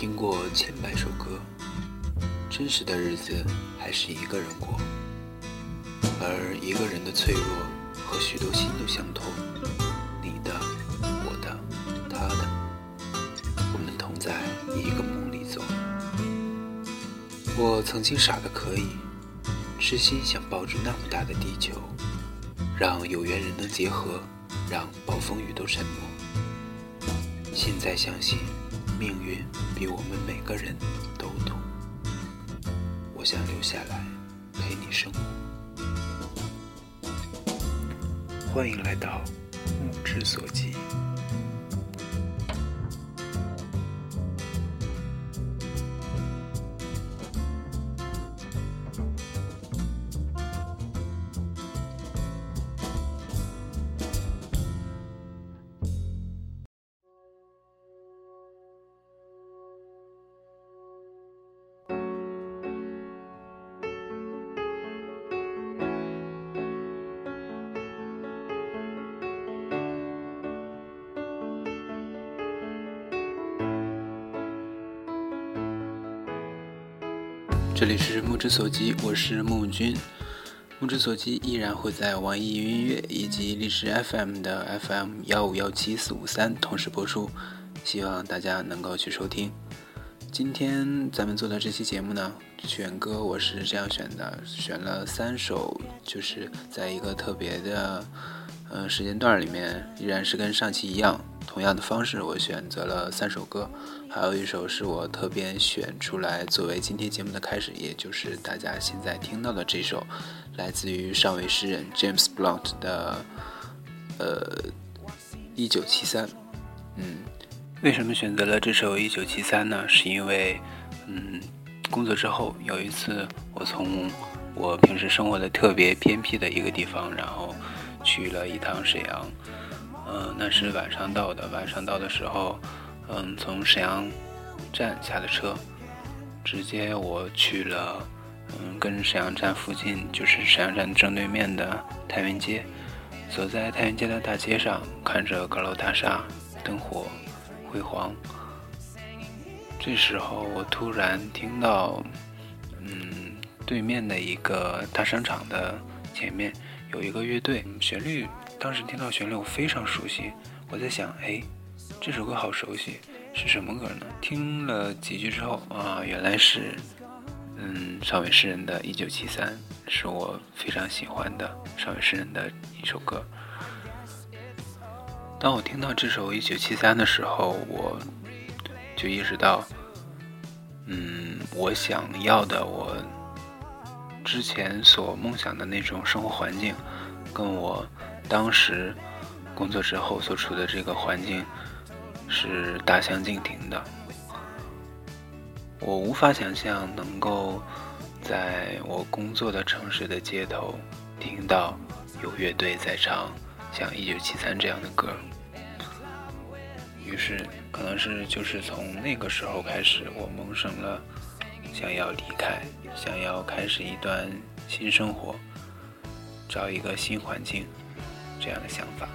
听过千百首歌，真实的日子还是一个人过，而一个人的脆弱和许多心都相通，你的、我的、他的，我们同在一个梦里走。我曾经傻得可以，痴心想抱住那么大的地球，让有缘人能结合，让暴风雨都沉默。现在相信命运比我们每个人都懂，我想留下来陪你生活。欢迎来到目之所及。这里是目之所及，我是木君。目之所及依然会在网易云音乐以及荔枝 FM 的 FM1517453同时播出，希望大家能够去收听。今天咱们做的这期节目呢，选歌我是这样选的，选了3首，就是在一个特别的时间段里面，依然是跟上期一样，同样的方式，我选择了3首歌，还有一首是我特别选出来作为今天节目的开始，也就是大家现在听到的这首，来自于上位诗人 James Blunt 的1973。为什么选择了这首1973呢？是因为工作之后有一次我从我平时生活的特别偏僻的一个地方，然后去了一趟沈阳。那是晚上到的时候，从沈阳站下的车，直接我去了跟沈阳站附近，就是沈阳站正对面的太原街。走在太原街的大街上，看着高楼大厦，灯火辉煌。这时候我突然听到对面的一个大商场的前面有一个乐队，当时听到旋律我非常熟悉，我在想，这首歌好熟悉，是什么歌呢？听了几句之后原来是上位诗人的1973，是我非常喜欢的上位诗人的一首歌。当我听到这首1973的时候，我就意识到我想要的，我之前所梦想的那种生活环境，跟我当时工作之后所处的这个环境是大相径庭的。我无法想象能够在我工作的城市的街头听到有乐队在唱像1973这样的歌。于是可能是就是从那个时候开始，我萌生了想要离开，想要开始一段新生活，找一个新环境这样的想法。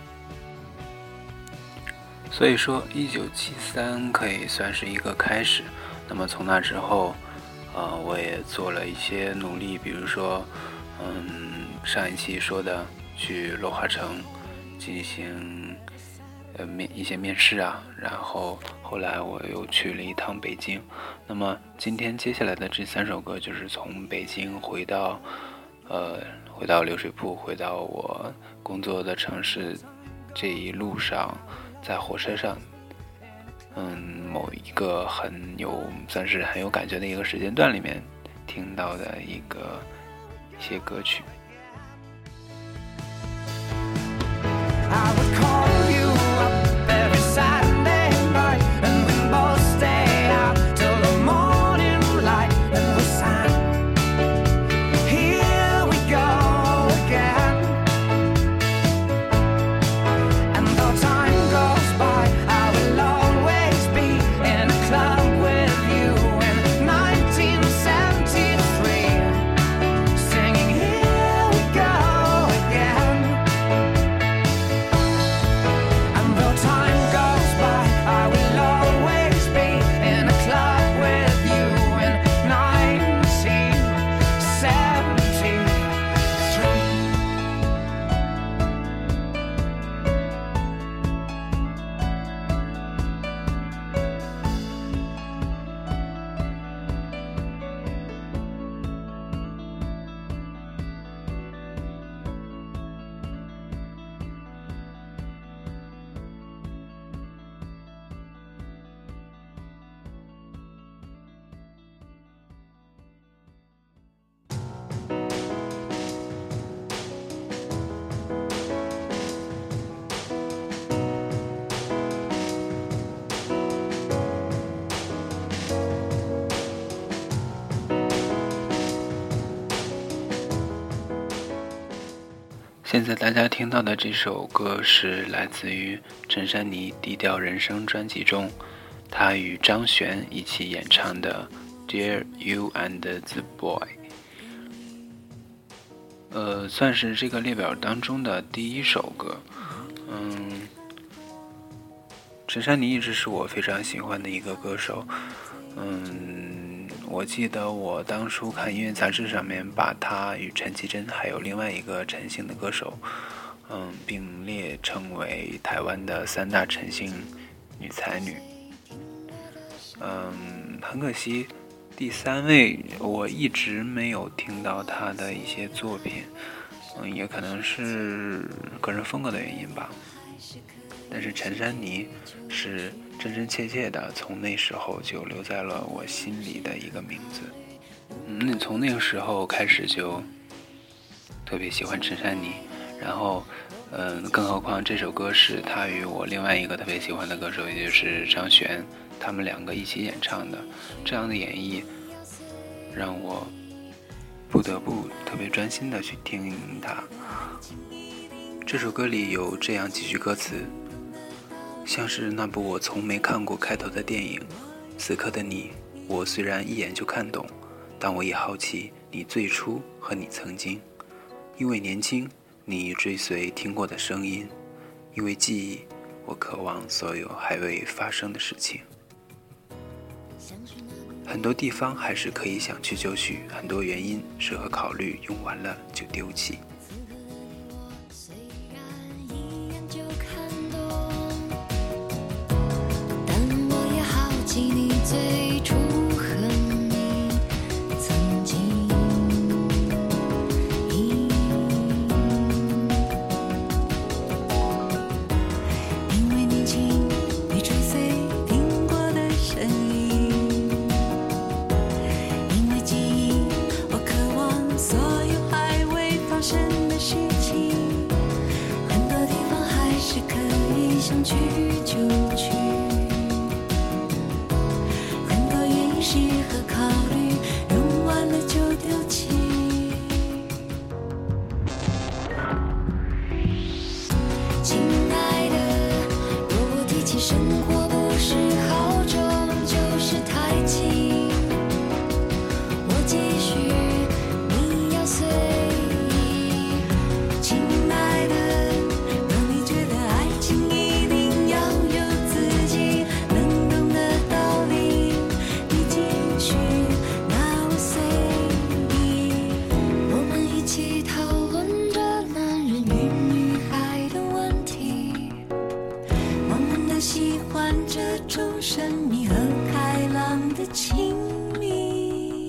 所以说1973可以算是一个开始。那么从那之后我也做了一些努力，比如说上一期说的去泸华城进行一些面试啊，然后后来我又去了一趟北京。那么今天接下来的这3首歌就是从北京回到流水铺，回到我工作的城市，这一路上在火车上某一个算是很有感觉的一个时间段里面听到的一些歌曲。 现在大家听到的这首歌是来自于陈珊妮《低调人生》专辑中，她与张悬一起演唱的《Dear You and the Boy》。算是这个列表当中的第一首歌。陈珊妮一直是我非常喜欢的一个歌手。我记得我当初看音乐杂志上面把她与陈绮贞还有另外一个陈姓的歌手，并列称为台湾的3大陈姓女才女。很可惜，第3位我一直没有听到她的一些作品，也可能是个人风格的原因吧。但是陈珊妮是真真切切的从那时候就留在了我心里的一个名字。从那个时候开始就特别喜欢陈珊妮，然后更何况这首歌是她与我另外一个特别喜欢的歌手，也就是张悬，他们2个一起演唱的，这样的演绎让我不得不特别专心的去听它。这首歌里有这样几句歌词，像是那部我从没看过开头的电影，此刻的你，我虽然一眼就看懂，但我也好奇你最初和你曾经。因为年轻，你追随听过的声音；因为记忆，我渴望所有还未发生的事情。很多地方还是可以想去就去，很多原因适合考虑，用完了就丢弃。 最初和你曾经，因为年轻，你追随听过的声音；因为记忆，我渴望所有还未发生的事情。很多地方还是可以想去就去。适合考虑，用完了就丢弃。亲爱的，若我提起生活不是好重就是太轻，我继续，你要随意。亲爱的，若你觉得爱情一定要有自己能懂的道理，那我随意。我们一起讨论着男人与女孩的问题，我们都喜欢这种神秘和开朗的亲密。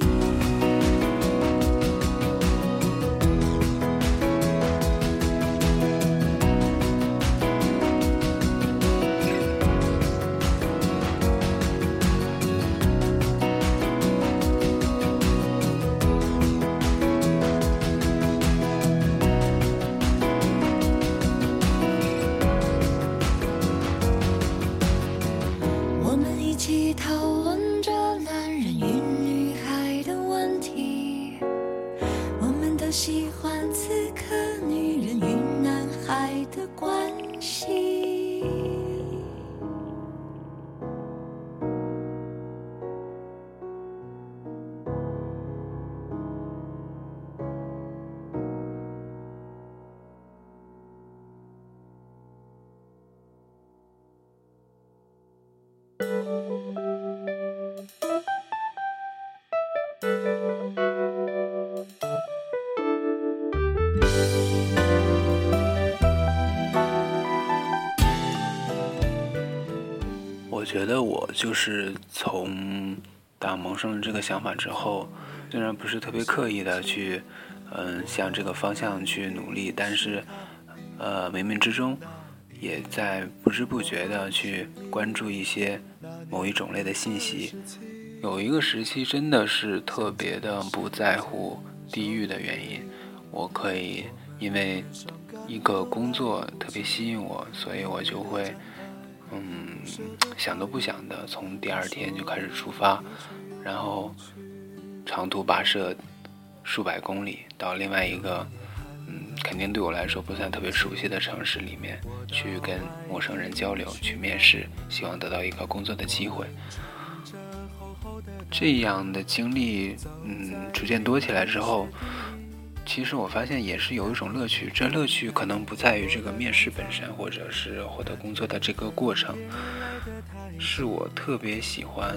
讨论着男人与女孩的问题，我们都喜欢此刻女人与男孩的关系。 我觉得我就是从当萌生了这个想法之后，虽然不是特别刻意的去向这个方向去努力，但是冥冥之中也在不知不觉的去关注一些某一种类的信息。有一个时期真的是特别的不在乎地域的原因，我可以因为一个工作特别吸引我，所以我就会想都不想的从第2天就开始出发，然后长途跋涉数百公里到另外一个肯定对我来说不算特别熟悉的城市里面去跟陌生人交流，去面试，希望得到一个工作的机会。这样的经历逐渐多起来之后，其实我发现也是有一种乐趣，这乐趣可能不在于这个面试本身，或者是获得工作的这个过程，是我特别喜欢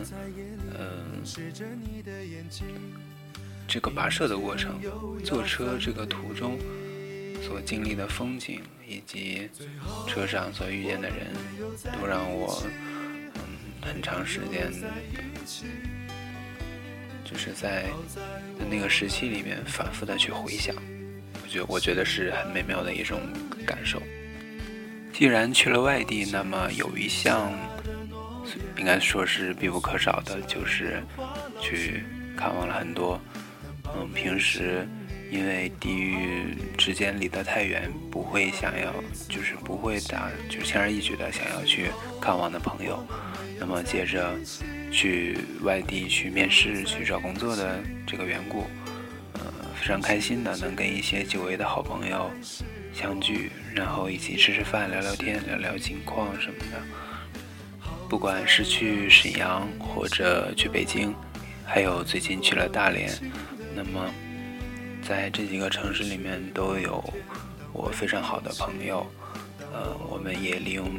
这个跋涉的过程，坐车这个途中所经历的风景，以及车上所遇见的人，都让我很长时间就是在那个时期里面反复的去回想，我觉得是很美妙的一种感受。既然去了外地，那么有一项应该说是必不可少的，就是去看望了很多平时因为地域之间离得太远，不会就轻而易举的想要去看望的朋友，那么接着去外地去面试去找工作的这个缘故，非常开心的能跟一些久违的好朋友相聚，然后一起吃吃饭聊聊天聊聊近况什么的。不管是去沈阳或者去北京，还有最近去了大连，那么在这几个城市里面都有我非常好的朋友，我们也利用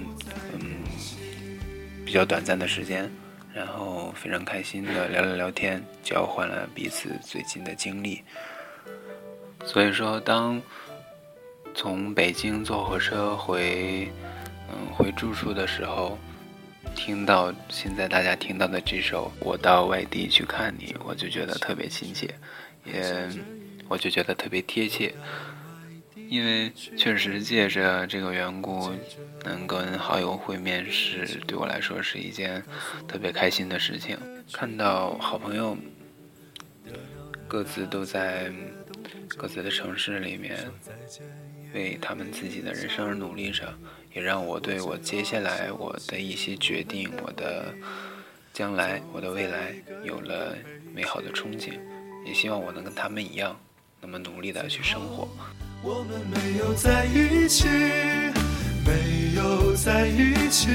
比较短暂的时间，然后非常开心的聊了聊天，交换了彼此最近的经历。所以说当从北京坐火车回住处的时候，听到现在大家听到的这首《我到外地去看你》，我就觉得特别亲切，我就觉得特别贴切，因为确实借着这个缘故能跟好友会面是对我来说是一件特别开心的事情。看到好朋友各自都在各自的城市里面为他们自己的人生而努力着，也让我对我接下来我的一些决定，我的将来，我的未来有了美好的憧憬，也希望我能跟他们一样那么努力的去生活。 我们没有在一起，没有在一起，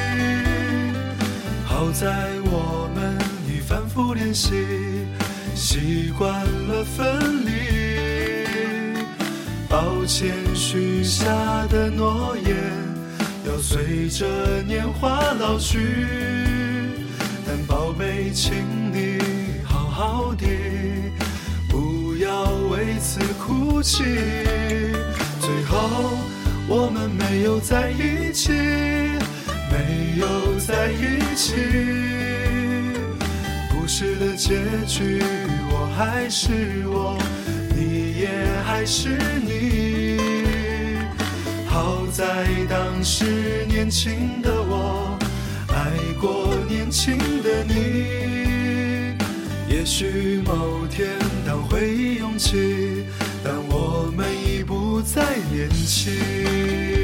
好在我们已反复练习，习惯了分离。抱歉许下的诺言要随着年华老去，但宝贝请你好好的，不要为此哭泣。最后我们没有在一起，没有在一起，故事的结局我还是我，你也还是你。好在当时年轻的我爱过年轻的你，也许某天当回忆涌起，但我们已不再年轻。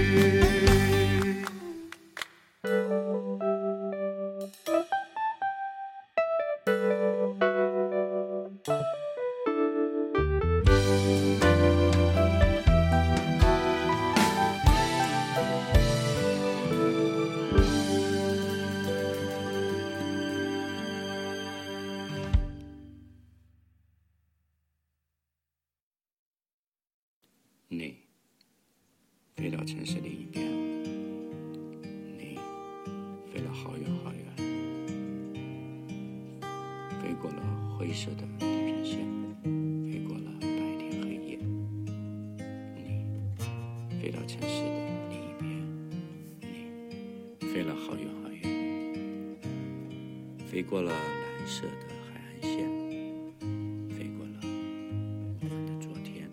你飞到城市另一边，你飞了好远好远，飞过了灰色的地平线，飞过了白天黑夜。你飞到城市的另一边，你飞了好远好远，飞过了蓝色的海岸线，飞过了我们的昨天。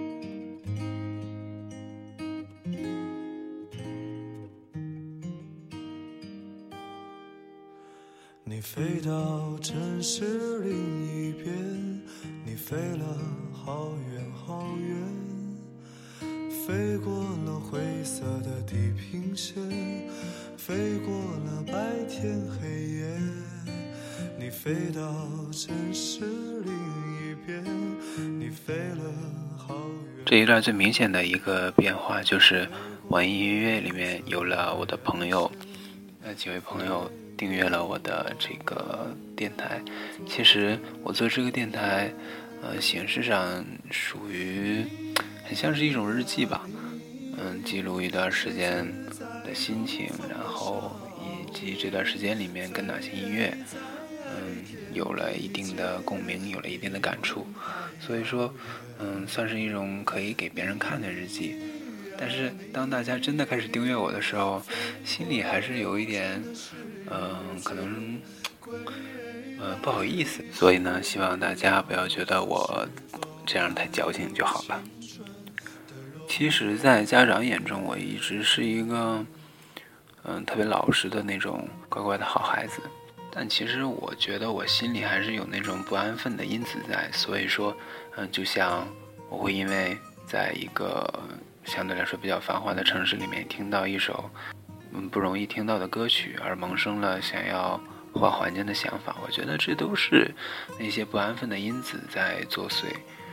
你飞到城市另一边，你飞了好远好远，飞过了灰色的地平线，飞过了白天黑夜。你飞到城市另一边，你飞了好远这一段最明显的一个变化就是网易音乐里面有了我的朋友，几位朋友订阅了我的这个电台。其实我做这个电台形式上属于很像是一种日记吧，记录一段时间的心情，然后以及这段时间里面跟哪些音乐有了一定的共鸣，有了一定的感触，所以说算是一种可以给别人看的日记。但是当大家真的开始订阅我的时候，心里还是有一点可能不好意思，所以呢希望大家不要觉得我这样太矫情就好了。其实在家长眼中，我一直是一个特别老实的那种乖乖的好孩子，但其实我觉得我心里还是有那种不安分的因子在。所以说就像我会因为在一个相对来说比较繁华的城市里面听到一首不容易听到的歌曲而萌生了想要换环境的想法，我觉得这都是那些不安分的因子在作祟。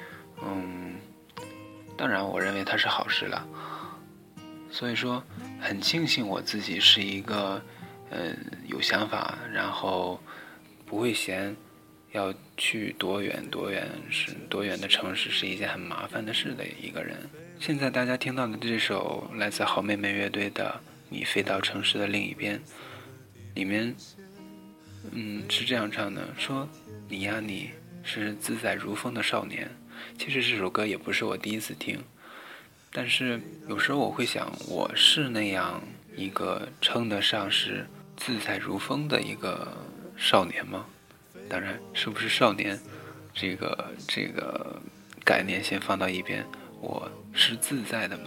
当然我认为它是好事了，所以说很庆幸我自己是一个有想法，然后不会嫌要去多远的城市是一件很麻烦的事的一个人。现在大家听到的这首来自好妹妹乐队的你飞到城市的另一边，里面是这样唱的，说你呀你是自在如风的少年。其实这首歌也不是我第一次听，但是有时候我会想，我是那样一个称得上是自在如风的一个少年吗？当然是不是少年这个概念先放到一边，我是自在的吗？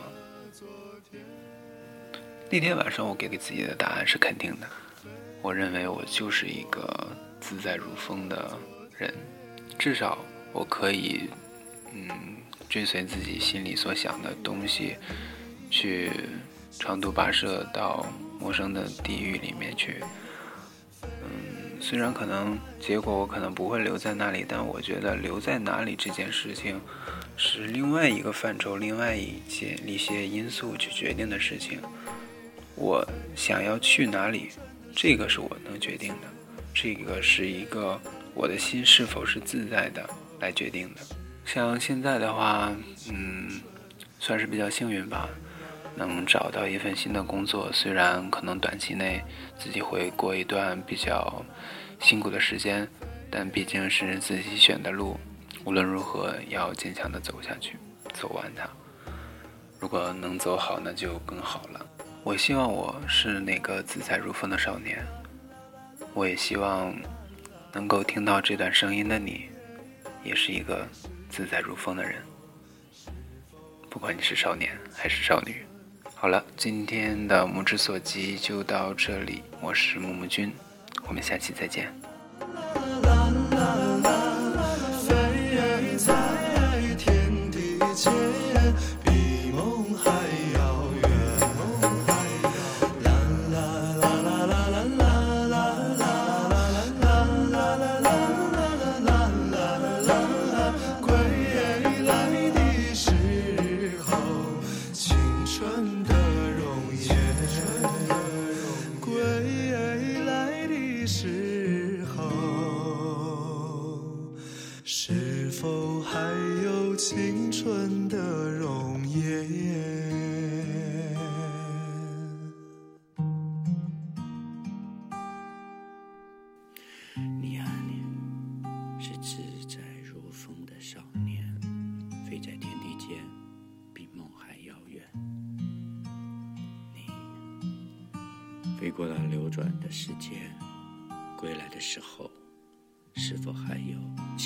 那天晚上我给自己的答案是肯定的，我认为我就是一个自在如风的人，至少我可以追随自己心里所想的东西，去长途跋涉到陌生的地域里面去。虽然可能结果我可能不会留在那里，但我觉得留在哪里这件事情是另外一个范畴，另外一些因素去决定的事情。我想要去哪里，这个是我能决定的，这个是一个我的心是否是自在的来决定的。像现在的话算是比较幸运吧，能找到一份新的工作，虽然可能短期内自己会过一段比较辛苦的时间，但毕竟是自己选的路，无论如何要坚强的走下去，走完它。如果能走好，那就更好了。我希望我是那个自在如风的少年，我也希望能够听到这段声音的你，也是一个自在如风的人，不管你是少年还是少女。好了，今天的目之所及就到这里，我是木木君，我们下期再见。 飞在天地间，比梦还遥远。啦啦啦啦啦啦啦啦啦啦啦，归来的时候，青春的容颜。归来的时候，是否还有青春的容颜？ 你啊你，是自在如风的少年，飞在天地间，比梦还遥远。你飞过了流转的时间，归来的时候，是否还有